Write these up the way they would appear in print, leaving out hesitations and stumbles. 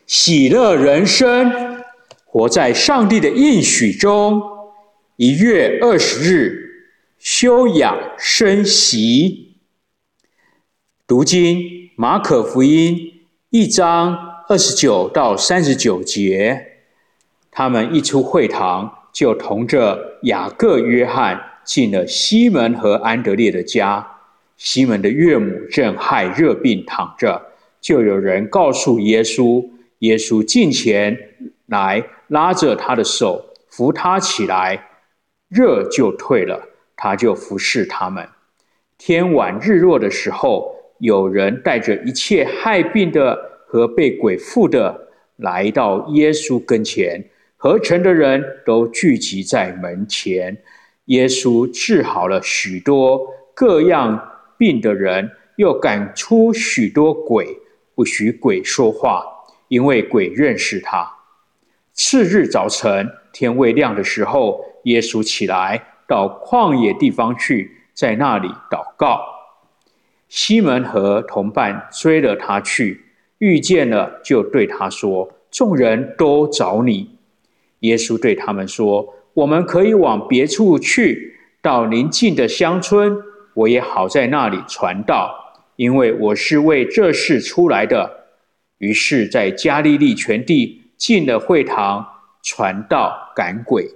喜乐人生，活在上帝的应许中。1月20日，休养生息。读经马可福音1章29到39节。他们一出会堂，就同着雅各、约翰进了西门和安德烈的家。西门的岳母正害热病躺着，就有人告诉耶稣，耶稣近前来，拉着他的手，扶他起来，热就退了，他就服侍他们。天晚日落的时候，有人带着一切害病的和被鬼附的来到耶稣跟前，合城的人都聚集在门前。耶稣治好了许多各样病的人，又赶出许多鬼，不许鬼说话，因为鬼认识他。次日早晨，天未亮的时候，耶稣起来，到旷野地方去，在那里祷告。西门和同伴追了他去，遇见了，就对他说：众人都找你。耶稣对他们说：我们可以往别处去，到邻近的乡村，我也好在那里传道，因为我是为这事出来的。于是在加利利全地进了会堂，传道赶鬼。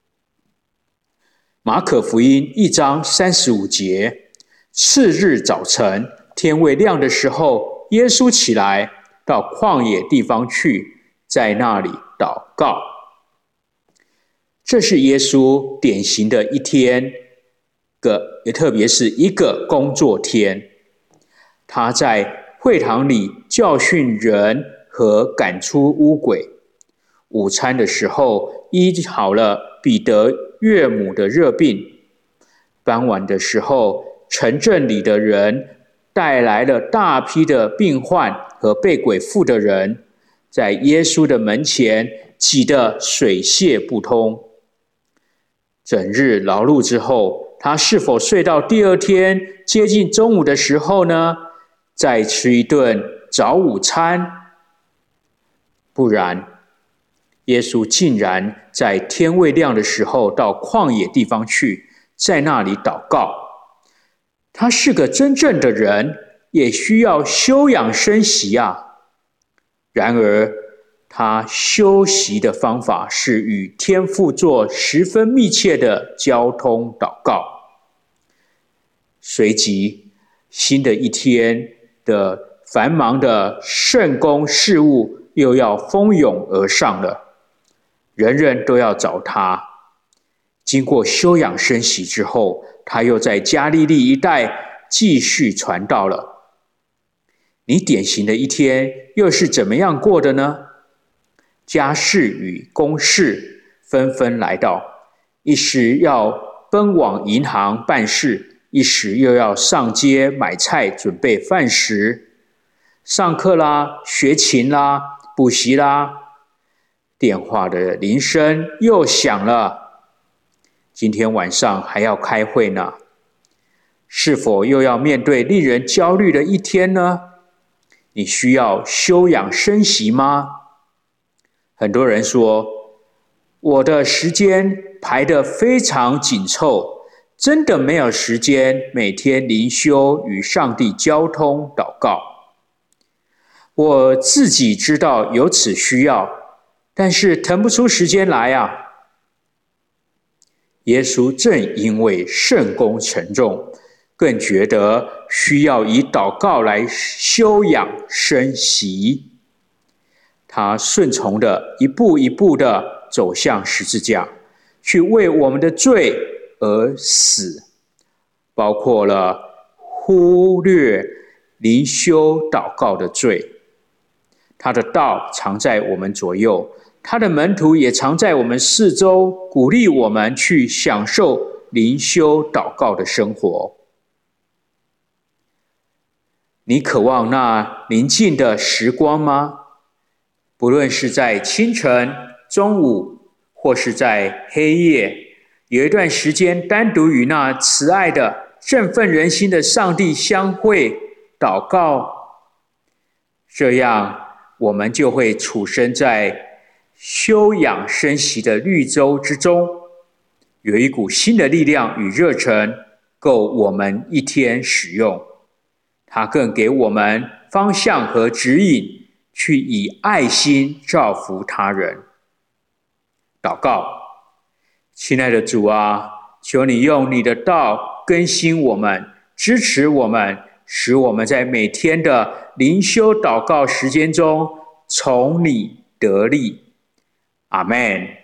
马可福音1章35节。次日早晨，天未亮的时候，耶稣起来，到旷野地方去，在那里祷告。这是耶稣典型的一天，也特别是一个工作天。他在会堂里教训人和赶出污鬼。午餐的时候，医好了彼得岳母的热病。傍晚的时候，城镇里的人带来了大批的病患和被鬼附的人，在耶稣的门前挤得水泄不通。整日劳碌之后，他是否睡到第二天接近中午的时候呢？再吃一顿早午餐？不然，耶稣竟然在天未亮的时候到旷野地方去，在那里祷告。他是个真正的人，也需要休养生息啊。然而，他休息的方法是与天父做十分密切的交通祷告。随即，新的一天的繁忙的圣工事务又要蜂拥而上了，人人都要找他。经过休养生息之后，他又在加利利一带继续传道了。你典型的一天又是怎么样过的呢？家事与公事纷纷来到，一时要奔往银行办事，一时又要上街买菜准备饭食，上课啦，学琴啦，补习啦，电话的铃声又响了。今天晚上还要开会呢，是否又要面对令人焦虑的一天呢？你需要休养生息吗？很多人说，我的时间排得非常紧凑，真的没有时间每天灵修与上帝交通祷告。我自己知道有此需要，但是腾不出时间来啊。耶稣正因为圣工沉重，更觉得需要以祷告来休养生息。他顺从的一步一步的走向十字架，去为我们的罪而死，包括了忽略灵修祷告的罪。他的道常在我们左右，他的门徒也常在我们四周，鼓励我们去享受灵修祷告的生活。你渴望那宁静的时光吗？不论是在清晨、中午，或是在黑夜，有一段时间单独与那慈爱的、振奋人心的上帝相会、祷告，这样我们就会处身在休养生息的绿洲之中，有一股新的力量与热忱，够我们一天使用。它更给我们方向和指引，去以爱心造福他人。祷告，亲爱的主啊，求你用你的道更新我们，支持我们，使我们在每天的灵修祷告时间中从你得力。阿们。